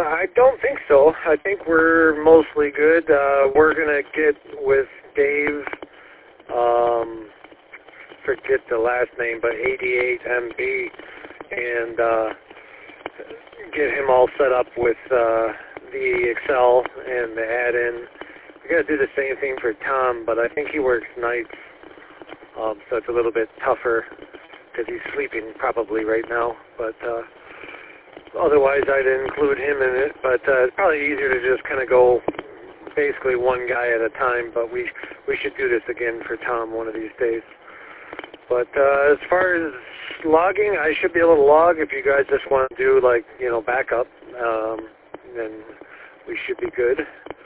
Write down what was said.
I don't think so. I think we're mostly good. We're going to get with Dave, forget the last name, but 88MB, and get him all set up with the Excel and the add-in. We're going to do the same thing for Tom, but I think he works nights, so it's a little bit tougher because he's sleeping probably right now. But otherwise, I'd include him in it. But it's probably easier to just kind of go basically one guy at a time. But we should do this again for Tom one of these days. But as far as logging, I should be able to log if you guys just want to do, like, backup. Then we should be good.